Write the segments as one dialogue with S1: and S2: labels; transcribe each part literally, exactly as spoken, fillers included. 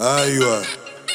S1: ايوه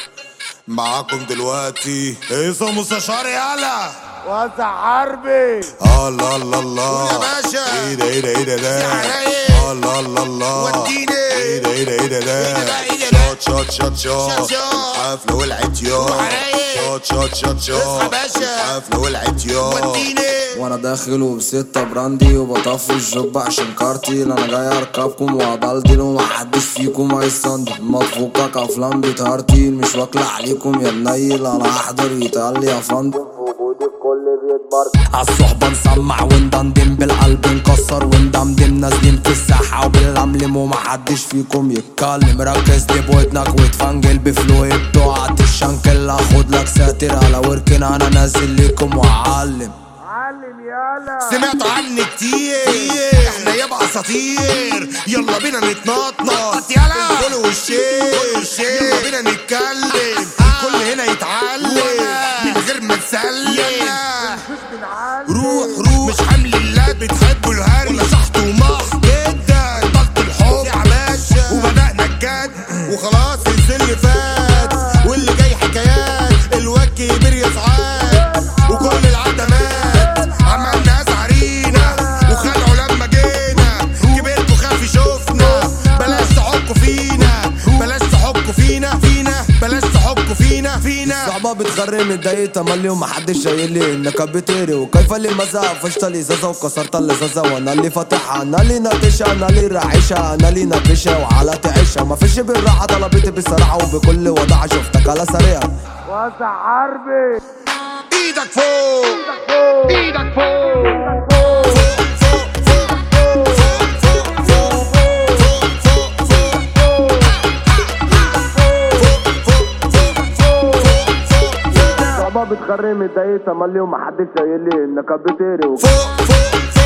S1: معاكم دلوقتي هيثم مستشار يالا
S2: واسع حربي.
S1: الله الله الله
S2: يا باشا
S1: ايه ده ايه ده ايه ده ده الله الله الله
S2: وديني
S1: ايه ده ايه ده ايه ده ده شوت شوت شوت شوت حفلة ولعت يوم شوت شوت شوت شوت حفلة ولعت يوم
S2: وديني.
S3: وانا داخل وبستة براندي وبطفي الجوب عشان كارتي. انا جاي اركبكم وادلدل ومحدش فيكم هيصندل. مطفوكك افلام بتهرتي مش واكلة عليكم يا منيل. انا احضر يتقال يا فندم وجودي في كل بيت برد.
S4: عالصحبة نسمع وندندن بالقلب نكسر وندمدم نازلين في الساحة وباللملم ومحدش فيكم يتكلم. ركز لي بودنك وتفنجل بفلوي بتوعت الشنكل. اخد لك ساتر على وركن انا نازل ليكم واعلم.
S2: علم يالا.
S1: سمعت عني كتير احنا يبقى اساطير. يلا بينا نتنطط يلا الفول والشير. يلا بينا نتكلم كل هنا يتعلم من غير ما نسلم. روح روح مش حمل الله بتحبوا الهري ولا شحط ومح جدا. ضغط الحب يا باشا وبدأنا الجد وخلاص الزل فات واللي جاي حكايات. الواد كبير يا سعاد وكل العدمات عملنا اسعارينا وخلعوا لما جينا. كبرتوا خافي شوفنا بلاش تحكوا فينا بلاش تحكوا فينا فينا بلاش تحكوا فينا فينا.
S3: صعبة بتخري متضايق تملي ومحدش شايل لي انك بتقري. وكيف لي مزق فشت الازازة وكسرت الازازة وانا اللي فاتحها. انا اللي ناقشها انا اللي راعشها انا اللي ناقشها وعلى تعيشها. مفيش بالراحة طلبتي بالصراحة وبكل وضع شفتك على سريع.
S2: واسع حربي.
S1: ايدك فوق
S2: ايدك فوق.
S3: صعبة بتخري متضايق تملي ومحدش شايل لي انك بتقري.
S1: فوق فوق